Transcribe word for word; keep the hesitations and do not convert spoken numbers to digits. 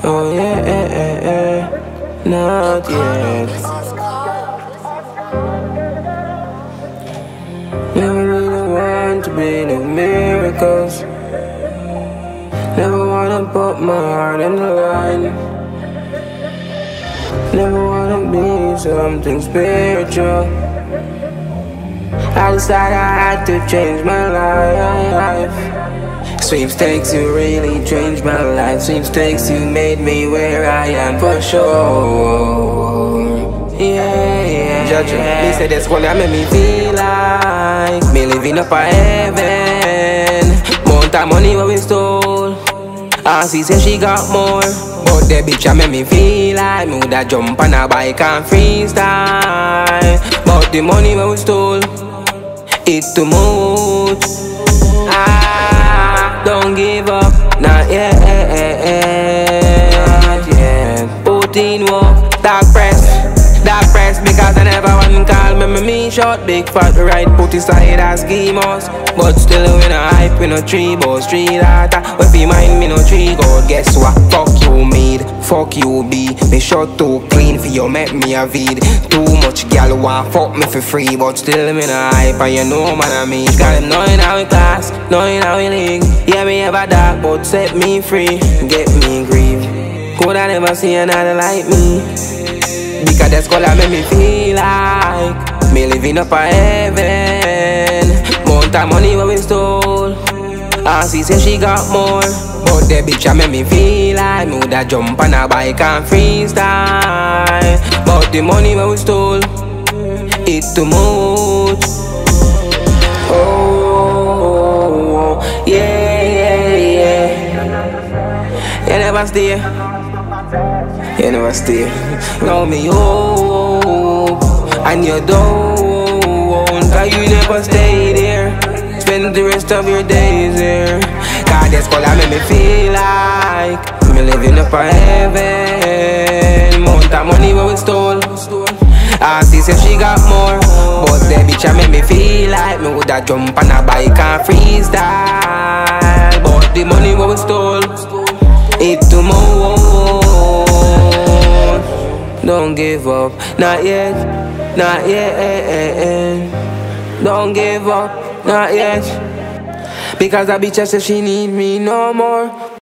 Oh yeah, eh, eh, eh. Not yet. Never really want to be the miracles. Never wanna put my heart in the line. Never wanna be something spiritual. I decided I had to change my life. Sweepstakes, you really changed my life. Sweepstakes, you made me where I am for sure. Yeah, yeah. Judge me, say this one that made me feel like me living up a heaven. Mount of money what we stole. Ah, she said she got more, but the bitch a make me feel like me woulda jump on a bike and freestyle. But the money what we stole, it too much. Ah, don't give up, not yet. Not yet. Put in work, dark press, dark press, because I never want call me, me, me short, big fat right, put aside as schemos. But still we no hype, we no tree boss, street data. If you mind me no tree god, guess what? Fuck you made, fuck you be. Me short too clean for you, make me a vid. Too much gal want fuck me for free, but still me no hype, and you know man I mean. Got them knowing how we class, knowing how we link. Yeah me have a dark, but set me free, get me grief. Could I never see another like me? Because that's all that make me feel like me living up a heaven. Mount of money what we stole. Ah, she said she got more, but the bitch a make me feel like me woulda jump on a bike and freestyle. But the money what we stole, it too much. Oh, yeah, yeah, yeah. You never stay. You never stay. Know me hope, and you don't, cause you never stay there. Spend the rest of your days there. Cause that's all that make me feel like me living up a heaven. Mount of money what we stole. Ah, she said she got more, but the bitch a make me feel like me woulda jump on a bike and freestyle. But the money what we stole, it too much. Don't give up, not yet, not yet. Don't give up, not yet. Because that bitch said she need me no more.